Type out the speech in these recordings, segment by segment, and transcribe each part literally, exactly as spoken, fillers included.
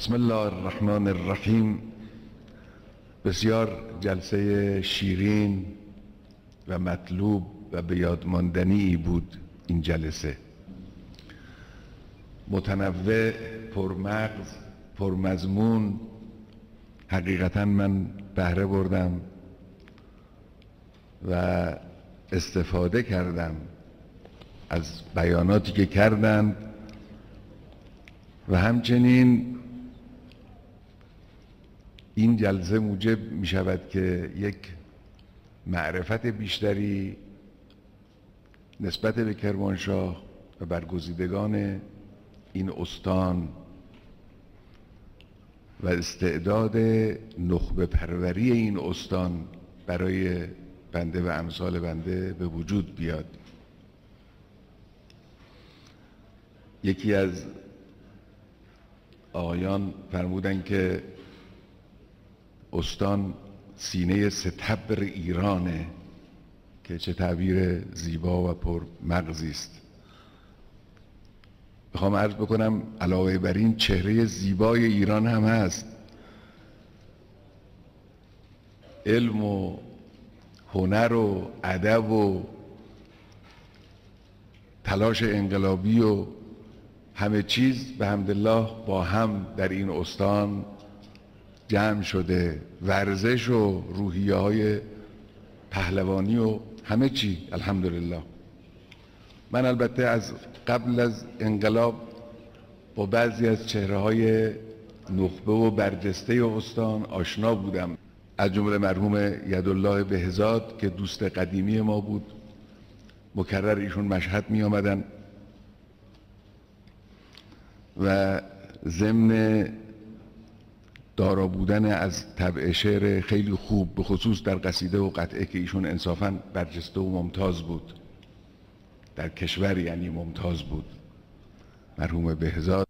بسم الله الرحمن الرحیم. بسیار جلسه شیرین و مطلوب و به یاد ماندنی بود این جلسه. متنوع، پرمغز، پرمضمون. حقیقتا من بهره بردم و استفاده کردم از بیاناتی که کردند و همچنین این جلسه موجب می شود که یک معرفت بیشتری نسبت به کرمانشاه و برگزیدگان این استان و استعداد نخبه پروری این استان برای بنده و امثال بنده به وجود بیاد. یکی از آقایان فرمودن که استان سینه ستبر ایرانه، که چه تعبیر زیبا و پر مغزی است. میخوام عرض بکنم علاوه بر این چهره زیبای ایران هم هست. علم و هنر و ادب و تلاش انقلابی و همه چیز به حمدالله با هم در این استان جمع شده. ورزش و روحیه های پهلوانی و همه چی الحمدلله. من البته از قبل از انقلاب با بعضی از چهره های نخبه و برجسته استان آشنا بودم، از جمله مرحوم یدالله بهزاد که دوست قدیمی ما بود. مکرر ایشون مشهد می آمدن و ضمن دارا بودن از طبع شعر خیلی خوب، به خصوص در قصیده و قطعه که ایشون انصافاً برجسته و ممتاز بود، در کشور یعنی ممتاز بود مرحوم بهزاد.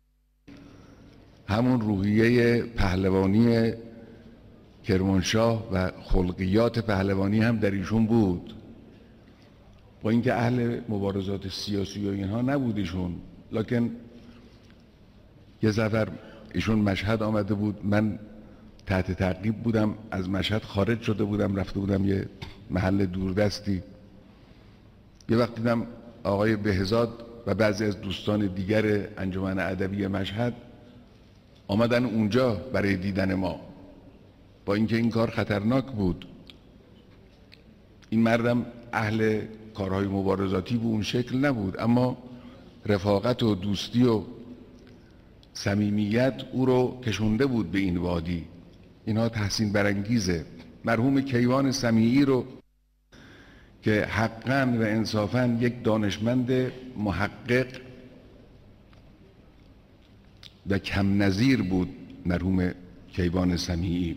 همون روحیه پهلوانی کرمانشاه و خلقیات پهلوانی هم در ایشون بود، با اینکه اهل مبارزات سیاسی و اینها نبود ایشون. لکن یه سفر ایشون مشهد آمده بود، من تحت تعقیب بودم، از مشهد خارج شده بودم رفته بودم یه محل دوردستی. یه وقت دیدم آقای بهزاد و بعضی از دوستان دیگر انجمن ادبی مشهد آمدن اونجا برای دیدن ما، با اینکه این کار خطرناک بود. این مردم اهل کارهای مبارزاتی به اون شکل نبود، اما رفاقت و دوستی و صمیمیت او رو کشونده بود به این وادی. اینها تحسین برانگیزه. مرحوم کیوان سمیعی رو که حقاً و انصافاً یک دانشمند محقق و کم نظیر بود، مرحوم کیوان سمیعی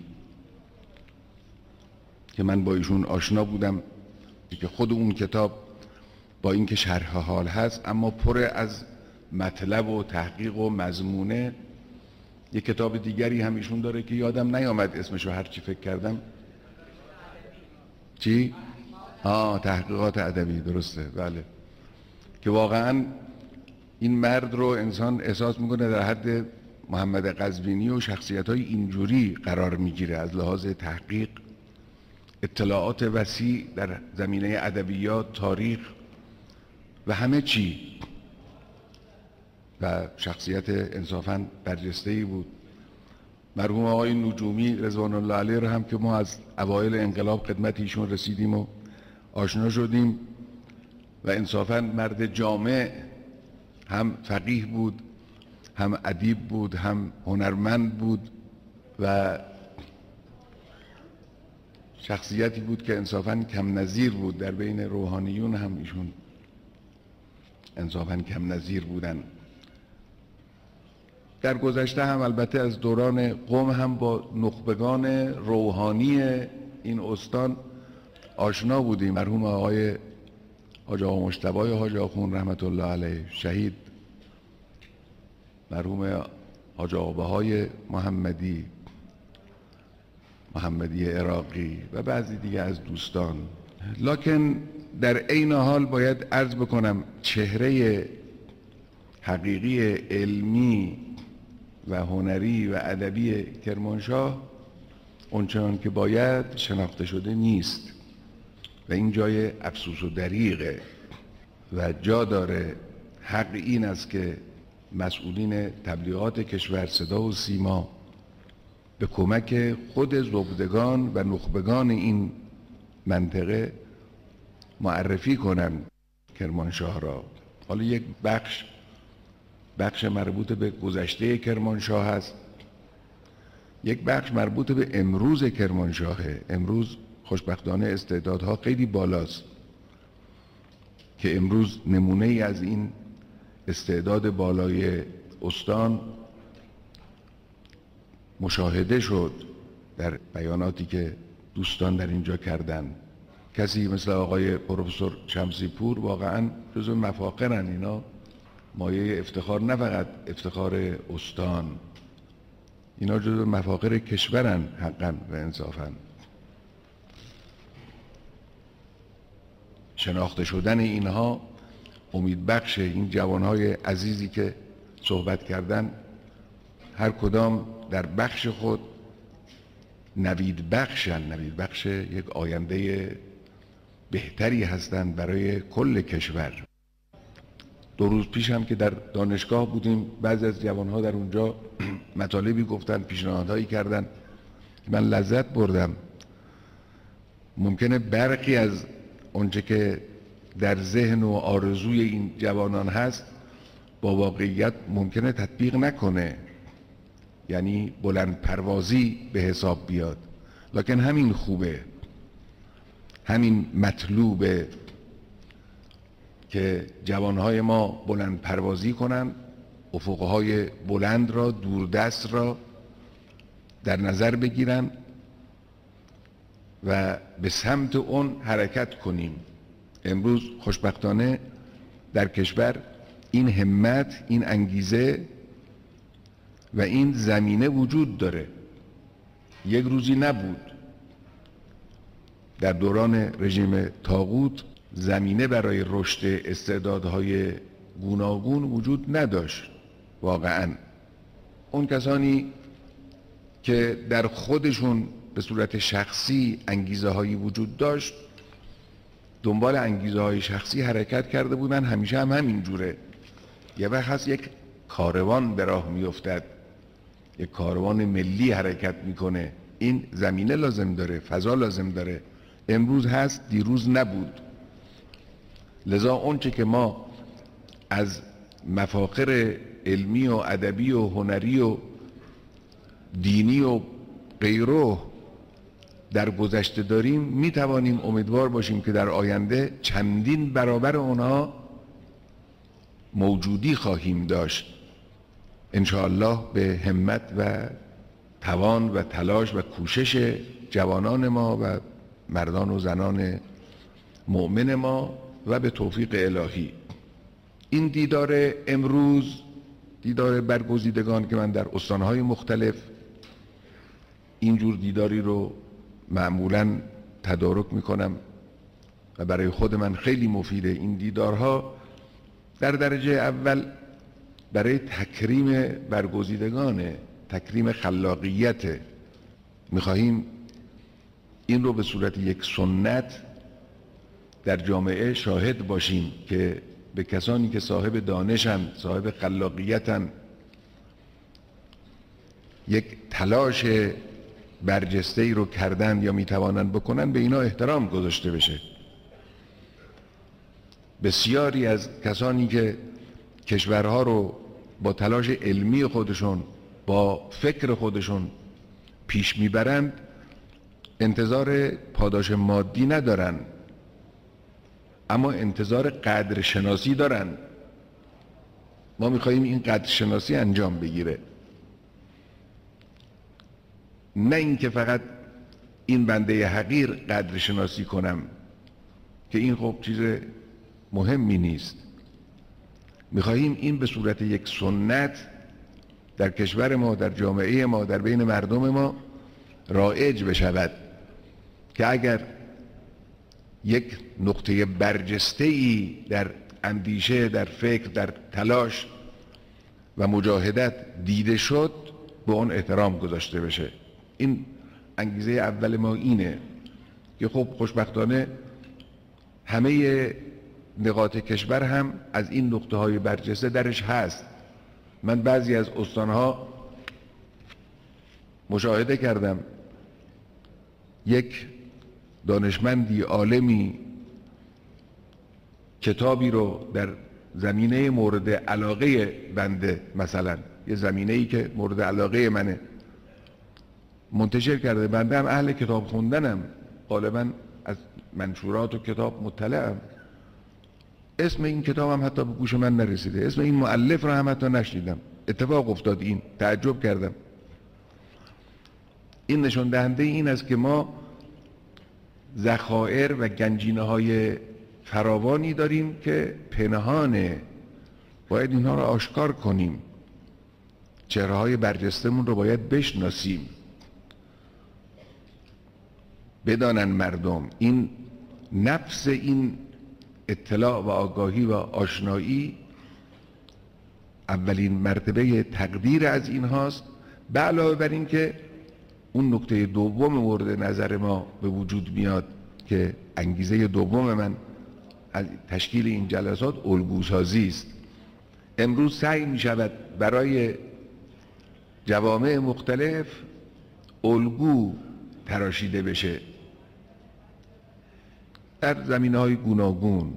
که من با ایشون آشنا بودم، که خود اون کتاب با اینکه شرح حال هست اما پر از مطلب و تحقیق و مضمونه. یک کتاب دیگری هم ایشون داره که یادم نیامد اسمشو، هر چی فکر کردم. چی؟ آه تحقیقات ادبی، درسته، بله. که واقعا این مرد رو انسان احساس میکنه در حد محمد قزوینی و شخصیت های اینجوری قرار میگیره، از لحاظ تحقیق، اطلاعات وسیع در زمینه ادبیات، تاریخ و همه چی، و شخصیت انصافاً برجسته‌ای بود. مرحوم آقای نجومی رضوان الله علیه رو هم که ما از اوایل انقلاب خدمت ایشون رسیدیم و آشنا شدیم و انصافاً مرد جامع، هم فقیه بود، هم ادیب بود، هم هنرمند بود و شخصیتی بود که انصافاً کم نظیر بود. در بین روحانیون هم ایشون انصافاً کم نظیر بودن. در گذشته هم البته از دوران قم هم با نخبگان روحانی این استان آشنا بودیم. مرحوم آقای حاج آقا مجتبی حاج آخوند رحمت الله علیه شهید، مرحوم حاج آقا بهای محمدی محمدی عراقی و بعضی دیگه از دوستان. لکن در عین حال باید عرض بکنم چهره حقیقی علمی و هنری و ادبی کرمانشاه اونچنان که باید شناخته شده نیست و این جای افسوس و دریغه و جا داره. حق این است که مسئولین تبلیغات کشور صدا و سیما به کمک خود زبدگان و نخبگان این منطقه معرفی کنند کرمانشاه را. حالا یک بخش بخش مربوط به گذشته کرمانشاه هست، یک بخش مربوط به امروز کرمانشاهه. امروز خوشبختانه استعدادها خیلی بالاست که امروز نمونه ای از این استعداد بالای استان مشاهده شد در بیاناتی که دوستان در اینجا کردن. کسی مثل آقای پروفسور شمسی پور واقعا جزو مفاخرن، اینا مایه افتخار، نه فقط افتخار استان، اینا جزو مفاخر کشورن حقا و انصافا. شناخته شدن اینها امید بخش. این جوانهای عزیزی که صحبت کردن هر کدام در بخش خود نوید بخشن، نوید بخش یک آینده بهتری هستند برای کل کشور. دو روز پیش هم که در دانشگاه بودیم، بعضی از جوانها در اونجا مطالبی گفتن، پیشنهادهایی کردن، من لذت بردم. ممکنه برخی از اونچه که در ذهن و آرزوی این جوانان هست با واقعیت ممکنه تطبیق نکنه، یعنی بلند پروازی به حساب بیاد، لکن همین خوبه، همین مطلوبه که جوانهای ما بلند پروازی کنن، افقهای بلند را، دوردست را در نظر بگیرن و به سمت اون حرکت کنیم. امروز خوشبختانه در کشور این همت، این انگیزه و این زمینه وجود داره. یک روزی نبود در دوران رژیم طاغوت زمینه برای رشد استعدادهای گوناگون وجود نداشت. واقعا اون کسانی که در خودشون به صورت شخصی انگیزه هایی وجود داشت، دنبال انگیزه های شخصی حرکت کرده بودن. همیشه هم همین جوره. یه وقت هست یک کاروان به راه میافتد، یک کاروان ملی حرکت میکنه. این زمینه لازم داره، فضا لازم داره. امروز هست، دیروز نبود. لذا اونچه که ما از مفاخر علمی و ادبی و هنری و دینی و غیره در گذشته داریم، میتوانیم امیدوار باشیم که در آینده چندین برابر اونها موجودی خواهیم داشت، انشاءالله به همت و توان و تلاش و کوشش جوانان ما و مردان و زنان مؤمن ما و به توفیق الهی. این دیدار امروز، دیدار برگزیدگان که من در استانهای مختلف اینجور دیداری رو معمولاً تدارک میکنم و برای خود من خیلی مفیده. این دیدارها در درجه اول برای تکریم برگزیدگانه، تکریم خلاقیت. میخواهیم این رو به صورت یک سنت در جامعه شاهد باشیم که به کسانی که صاحب دانشن، صاحب خلاقیتن، یک تلاش برجسته‌ای رو کردن یا میتوانند بکنن، به اینا احترام گذاشته بشه. بسیاری از کسانی که کشورها رو با تلاش علمی خودشون، با فکر خودشون پیش میبرند، انتظار پاداش مادی ندارن، اما انتظار قدر شناسی دارن. ما میخواییم این قدر شناسی انجام بگیره، نه اینکه فقط این بنده حقیر قدر شناسی کنم که این خب چیز مهمی نیست. میخواهیم این به صورت یک سنت در کشور ما، در جامعه ما، در بین مردم ما رایج بشود که اگر یک نقطه برجسته‌ای در اندیشه، در فکر، در تلاش و مجاهدت دیده شد به اون احترام گذاشته بشه. این انگیزه اول ما اینه که خب خوشبختانه همه نقاط کشور هم از این نقطه های برجسته درش هست. من بعضی از استانها مشاهده کردم یک دانشمندی عالمی کتابی رو در زمینه مورد علاقه بنده، مثلا یه زمینه ای که مورد علاقه منه، منتشر کرده. بنده هم اهل کتاب خوندنم، غالبا از منشورات و کتاب مطلعم. اسم این کتاب هم حتی به گوش من نرسیده، اسم این مؤلف رو هم حتی نشنیدم. اتفاق افتاد، این تعجب کردم. این نشون دهنده این است که ما ذخایر و گنجینه های فراوانی داریم که پنهانه، باید اینها رو آشکار کنیم. چهره های برجستمون رو باید بشناسیم، بدانن مردم. این نفس این اطلاع و آگاهی و آشنایی اولین مرتبه تقدیر از این هاست. به علاوه بر این که اون نکته دوم مورد نظر ما به وجود میاد که انگیزه دوم من از تشکیل این جلسات الگوسازی است. امروز سعی می شود برای جوامع مختلف الگو تراشیده بشه در زمینه‌های گوناگون.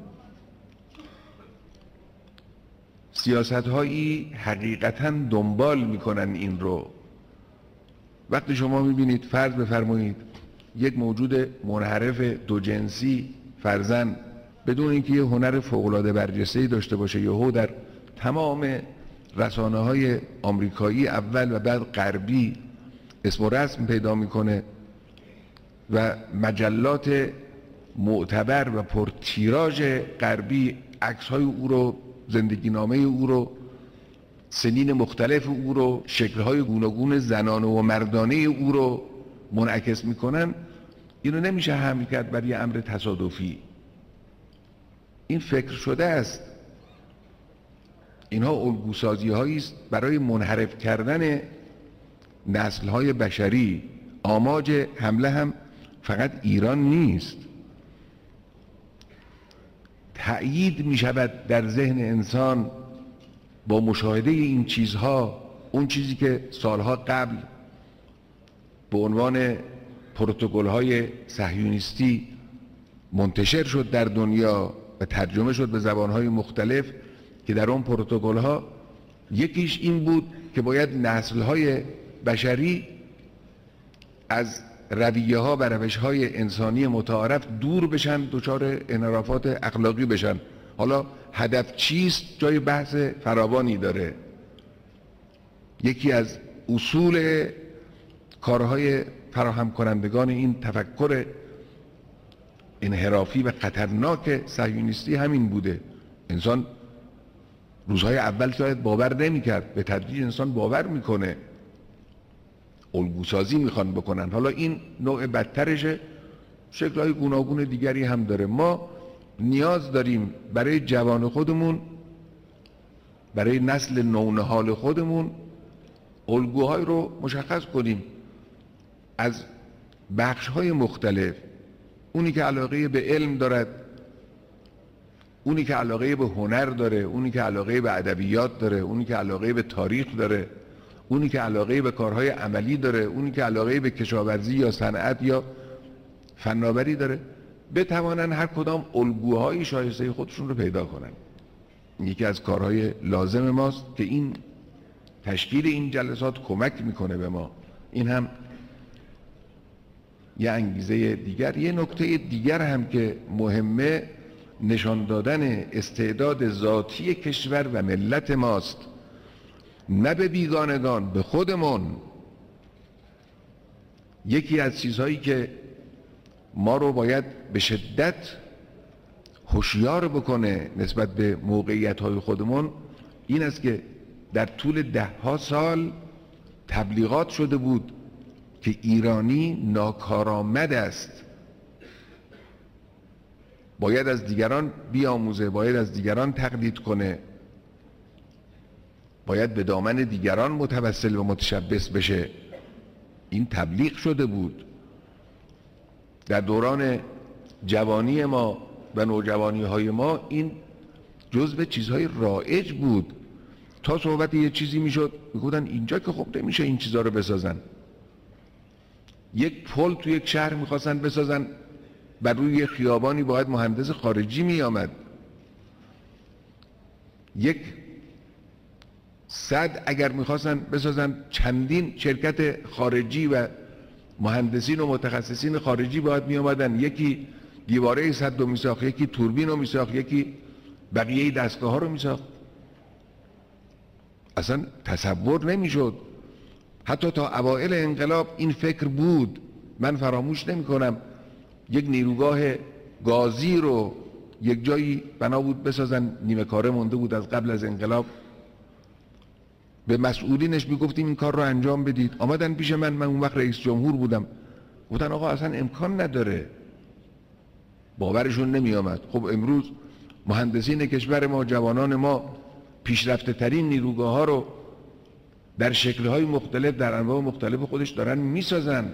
سیاست‌هایی حقیقتاً دنبال می‌کنن این رو. وقتی شما می‌بینید فرض بفرمایید یک موجود منحرف دو جنسی فرضاً بدون اینکه یه هنر فوق‌العاده برجسته‌ای داشته باشه یهو در تمام رسانه‌های آمریکایی اول و بعد غربی اسم و رسم پیدا می‌کنه و مجلات معتبر و پرتیراژ غربی عکس‌های او رو، زندگی نامه او رو، سنین مختلف او رو، شکل‌های گوناگون زنانه و مردانه او رو منعکس می‌کنن. اینو نمیشه حمل کرد بر یه امر تصادفی. این فکر شده است. اینها الگوسازی‌هایی است برای منحرف کردن نسل‌های بشری. آماج حمله هم فقط ایران نیست. تأیید می شود در ذهن انسان با مشاهده این چیزها، اون چیزی که سالها قبل به عنوان پروتکل‌های صهیونیستی منتشر شد در دنیا و ترجمه شد به زبان‌های مختلف، که در اون پروتکل‌ها یکیش این بود که باید نسل‌های بشری از رویه ها و روش های انسانی متعارف دور بشن، دچار انحرافات اخلاقی بشن. حالا هدف چیست؟ جای بحث فراوانی داره. یکی از اصول کارهای فراهم کنندگان این تفکر انحرافی و خطرناک صهیونیستی همین بوده. انسان روزهای اول شاید باور نمی کرد، به تدریج انسان باور میکنه، الگوسازی میخوان بکنن. حالا این نوع بدترشه، شکل‌های گوناگون دیگری هم داره. ما نیاز داریم برای جوان خودمون، برای نسل نونهال خودمون الگوهای رو مشخص کنیم از بخش‌های مختلف. اونی که علاقه به علم دارد، اونی که علاقه به هنر داره، اونی که علاقه به ادبیات داره، اونی که علاقه به تاریخ داره، اونی که علاقه به کارهای عملی داره، اونی که علاقه به کشاورزی یا صنعت یا فناوری داره، بتوانن هر کدام الگوهای شایسته خودشون رو پیدا کنن. یکی از کارهای لازم ماست که این تشکیل این جلسات کمک میکنه به ما. این هم یه انگیزه دیگر. یه نکته دیگر هم که مهمه، نشان دادن استعداد ذاتی کشور و ملت ماست، نه به بیگانگان، به خودمون. یکی از چیزهایی که ما رو باید به شدت هوشیار بکنه نسبت به موقعیت‌های خودمون این است که در طول ده ها سال تبلیغات شده بود که ایرانی ناکارآمد است، باید از دیگران بیاموزه، باید از دیگران تقلید کنه. باید به دامن دیگران متوسل و متشبث بشه. این تبلیغ شده بود. در دوران جوانی ما و نوجوانی های ما این جزء چیزهای رایج بود. تا صحبت یه چیزی میشد میگفتن اینجا که خب نمیشه این چیزها رو بسازن. یک پل توی یک شهر میخواستن بسازن، بر روی خیابانی باید مهندس خارجی میآمد. یک صد اگر میخواستن بسازن، چندین شرکت خارجی و مهندسین و متخصصین خارجی باید میآمدن. یکی دیواره صد رو میساخت، یکی توربین رو میساخت، یکی بقیه دستگاه ها رو میساخت. اصلا تصور نمیشد. حتی تا اوائل انقلاب این فکر بود. من فراموش نمی کنم یک نیروگاه گازی رو یک جایی بنا بود بسازن، نیمه کاره مونده بود از قبل از انقلاب. به مسئولینش میگفتیم این کار رو انجام بدید. آمدن پیش من، من اون وقت رئیس جمهور بودم، گفتن آقا اصلا امکان نداره. باورشون نمی آمد. خب امروز مهندسین کشور ما، جوانان ما پیشرفته ترین نیروگاه ها رو در شکل‌های مختلف، در انواع مختلف خودش دارن میسازن.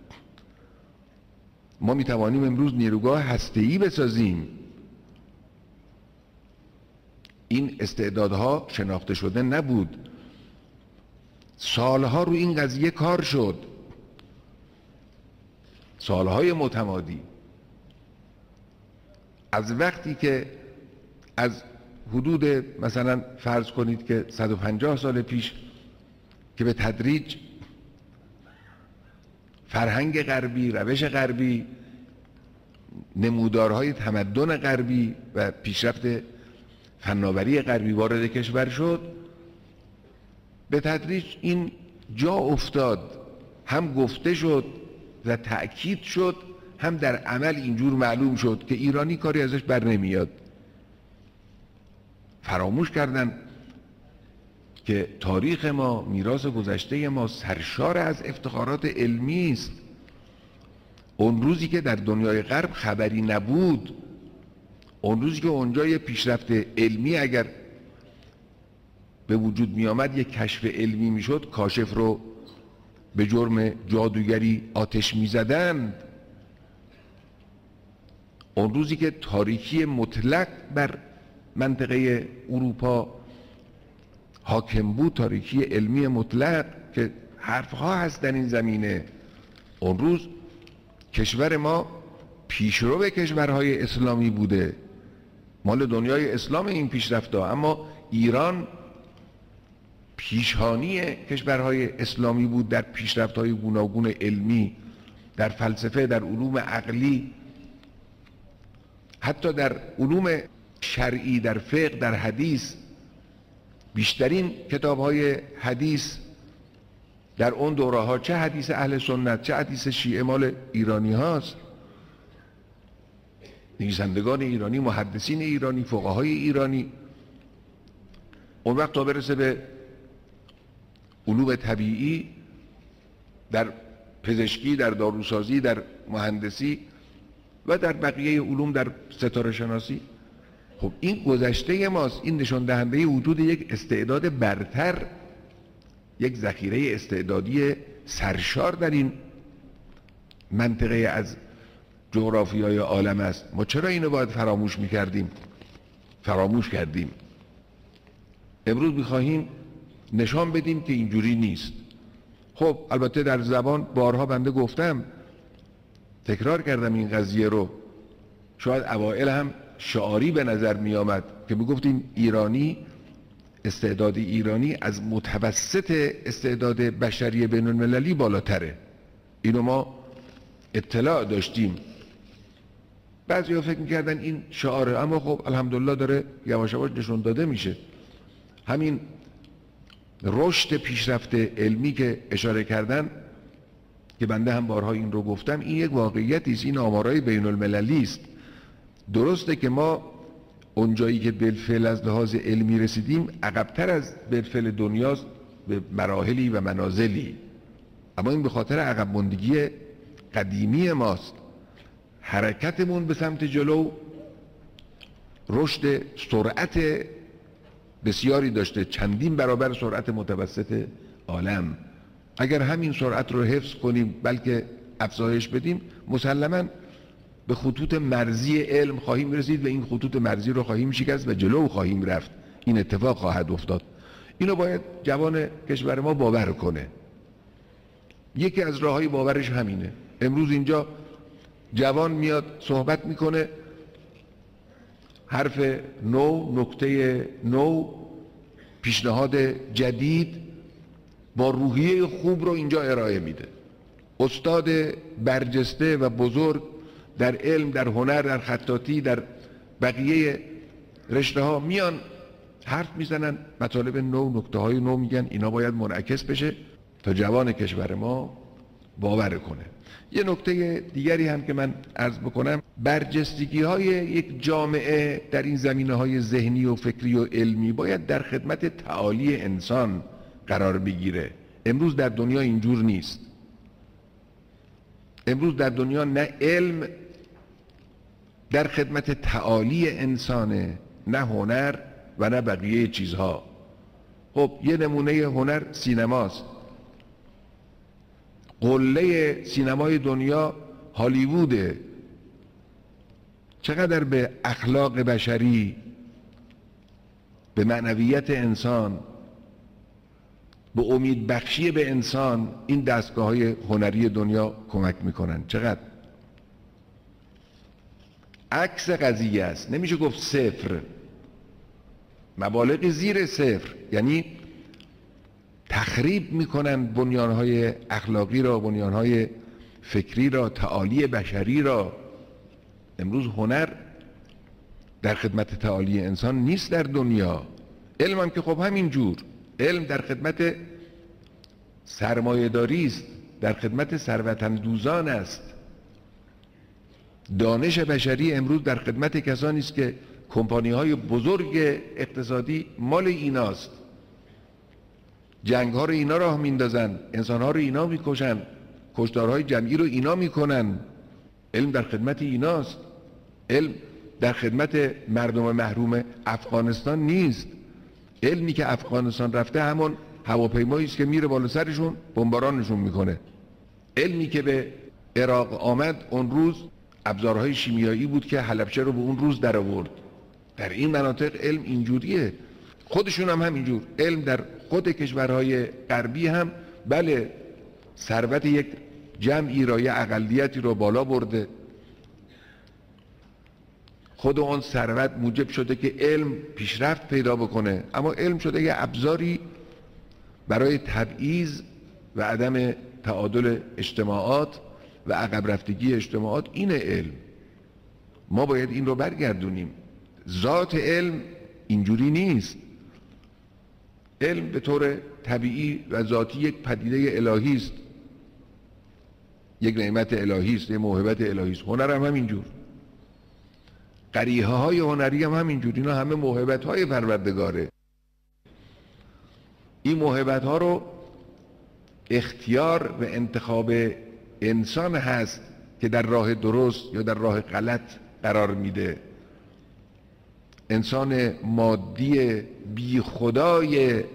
ما میتوانیم امروز نیروگاه هسته‌ای بسازیم. این استعدادها شناخته شده نبود. سالها رو این قضیه کار شد، سالهای متمادی. از وقتی که از حدود مثلا فرض کنید که صد و پنجاه سال پیش که به تدریج فرهنگ غربی، روش غربی، نمودارهای تمدن غربی و پیشرفت فناوری غربی وارد کشور شد، به تدریج این جا افتاد، هم گفته شد و تأکید شد، هم در عمل اینجور معلوم شد که ایرانی کاری ازش بر نمیاد. فراموش کردن که تاریخ ما، میراث گذشته ما سرشار از افتخارات علمی است. اون روزی که در دنیای غرب خبری نبود، اون روزی که اونجا یه پیشرفت علمی اگر به وجود می آمد، یک کشف علمی می شد، کاشف رو به جرم جادوگری آتش می زدند. اون روزی که تاریکی مطلق بر منطقه اروپا حاکم بود، تاریکی علمی مطلق که حرفها هست در این زمینه، اون روز کشور ما پیشرو به کشورهای اسلامی بوده، مال دنیای اسلام این پیشرفت‌ها. اما ایران پیشانی کشورهای اسلامی بود در پیشرفت‌های گوناگون علمی، در فلسفه، در علوم عقلی، حتی در علوم شرعی، در فقه، در حدیث. بیشترین کتاب‌های حدیث در اون دوره ها، چه حدیث اهل سنت چه حدیث شیعه، مال ایرانی هاست. نویسندگان ایرانی، محدثین ایرانی، فقهای ایرانی. اون وقت تا برسه به علوم طبیعی، در پزشکی، در داروسازی، در مهندسی و در بقیه علوم، در ستاره شناسی. خب این گذشته ماست. این نشان دهنده وجود یک استعداد برتر، یک ذخیره استعدادی سرشار در این منطقه از جغرافیای عالم است. ما چرا اینو باید فراموش میکردیم؟ فراموش کردیم. امروز میخواهیم نشان بدیم که اینجوری نیست. خب البته در زبان بارها بنده گفتم، تکرار کردم این قضیه رو. شاید اوائل هم شعاری به نظر می آمد که میگفتیم ایرانی، استعداد ایرانی از متوسط استعداد بشری بین المللی بالاتره. اینو ما اطلاع داشتیم. بعضی ها فکر میکردن این شعاره، اما خب الحمدلله داره یواش یواش نشون داده میشه. همین رشد پیشرفت علمی که اشاره کردن، که بنده هم بارها این رو گفتم، این یک واقعیتی است، این آمارای بین المللی است. درسته که ما اونجایی که بالفعل از لحاظ علمی رسیدیم عقبتر از بالفعل دنیاست به مراحلی و منازلی، اما این به خاطر عقب ماندگی قدیمی ماست. حرکتمون به سمت جلو، رشد سرعت بسیاری داشته، چندین برابر سرعت متوسط عالم. اگر همین سرعت رو حفظ کنیم بلکه افزایش بدیم، مسلماً به خطوط مرزی علم خواهیم رسید و این خطوط مرزی رو خواهیم شکست و جلو خواهیم رفت. این اتفاق خواهد افتاد. اینو باید جوان کشور ما باور کنه. یکی از راههای باورش همینه. امروز اینجا جوان میاد صحبت میکنه، حرف نو، نکته نو، پیشنهاد جدید با روحیه خوب رو اینجا ارائه میده. استاد برجسته و بزرگ در علم، در هنر، در خطاطی، در بقیه رشته ها میان حرف میزنن، مطالب نو، نکته های نو میگن. اینا باید منعکس بشه تا جوان کشور ما باور کنه. یه نکته دیگری هم که من عرض بکنم، برجستگی های یک جامعه در این زمینه های ذهنی و فکری و علمی باید در خدمت تعالی انسان قرار بگیره. امروز در دنیا اینجور نیست. امروز در دنیا نه علم در خدمت تعالی انسانه، نه هنر و نه بقیه چیزها. خب یه نمونه هنر سینماست. قله سینمای دنیا هالیووده. چقدر به اخلاق بشری، به معنویت انسان، به امید بخشی به انسان این دستگاه های هنری دنیا کمک میکنن. چقدر عکس قضیه است. نمیشه گفت صفر، مبالغ زیر صفر. یعنی تخریب میکنن بنیانهای اخلاقی را، بنیانهای فکری را، تعالی بشری را. امروز هنر در خدمت تعالی انسان نیست در دنیا. علم هم که خب همین جور. علم در خدمت سرمایه‌داری است، در خدمت ثروت‌اندوزان است. دانش بشری امروز در خدمت کسانی است که کمپانی‌های بزرگ اقتصادی مال ایناست. جنگ‌ها رو اینا راه میندازن، انسان‌ها رو اینا میکشن، کشتارهای جمعی رو اینا میکنن. علم در خدمت ایناست. علم در خدمت مردم محروم افغانستان نیست. علمی که افغانستان رفته همون هواپیمایی است که میره بالا سرشون بمبارانشون میکنه. علمی که به عراق آمد اون روز ابزارهای شیمیایی بود که حلبچه رو به اون روز در آورد. در این مناطق علم اینجوریه. خودشون هم همینجور. علم در خود کشورهای غربی هم بله ثروت یک جمعی را، یا اقلیتی را بالا برده. خود اون ثروت موجب شده که علم پیشرفت پیدا بکنه، اما علم شده یه ابزاری برای تبعیض و عدم تعادل اجتماعات و عقب رفتگی اجتماعات. این علم ما باید این رو برگردونیم. ذات علم اینجوری نیست. علم به طور طبیعی و ذاتی یک پدیده الهی است، یک نعمت الهی است، یک موهبت الهی است. هنر هم همینجور، قریحه های هنری هم همینجور. اینا همه موهبت های پروردگاره. این موهبت ها رو اختیار و انتخاب انسان هست که در راه درست یا در راه غلط قرار میده. انسان مادی بی خدای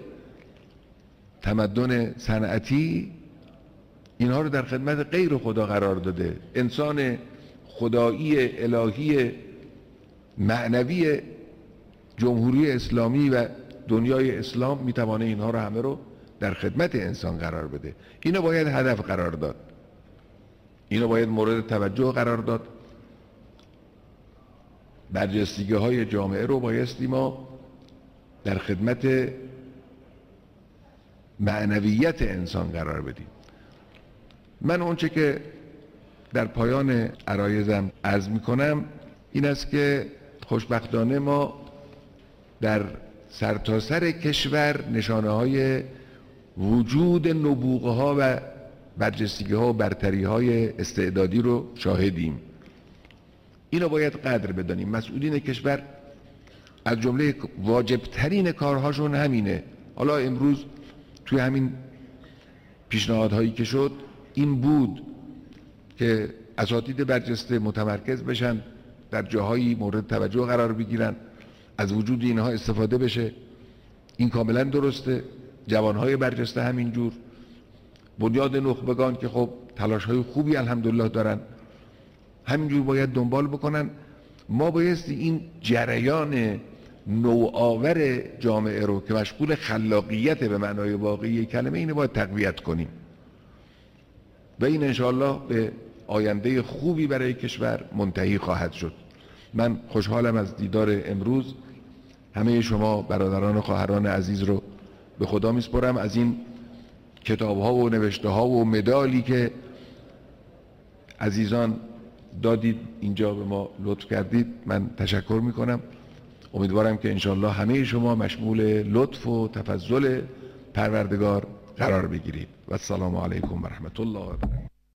تمدن صنعتی اینها رو در خدمت غیر خدا قرار داده. انسان خدایی الهی معنوی جمهوری اسلامی و دنیای اسلام میتوانه اینها رو همه رو در خدمت انسان قرار بده. اینو باید هدف قرار داد، اینو باید مورد توجه قرار داد. برجستگی های جامعه رو بایستی ما در خدمت معنویت انسان قرار بدیم. من اونچه که در پایان عرایضم عرض میکنم این است که خوشبختانه ما در سرتاسر کشور نشانه های وجود نبوغه ها و برجستگی ها و برتری های استعدادی رو شاهدیم. اینو باید قدر بدانیم. مسئولین کشور از جمله واجبترین کارهاشون همینه. حالا امروز توی همین پیشنهادهایی که شد این بود که اساتید برجسته متمرکز بشن، در جاهایی مورد توجه قرار بگیرن، از وجود اینها استفاده بشه. این کاملا درسته. جوانهای برجسته همینجور، بنیاد نخبگان که خب تلاش‌های خوبی الحمدلله دارن، همینجور باید دنبال بکنن. ما بایستی این جریان نوآور جامعه رو که مشغول خلاقیت به معنای واقعی کلمه، اینو باید تقویت کنیم و این انشاءالله به آینده خوبی برای کشور منتهی خواهد شد. من خوشحالم از دیدار امروز. همه شما برادران و خواهران عزیز رو به خدا میسپرم. از این کتاب ها و نوشته ها و مدالی که عزیزان دادید اینجا به ما لطف کردید من تشکر میکنم. امیدوارم که انشاءالله همه شما مشمول لطف و تفضل پروردگار قرار بگیرید و السلام علیکم و رحمت الله و برکاته.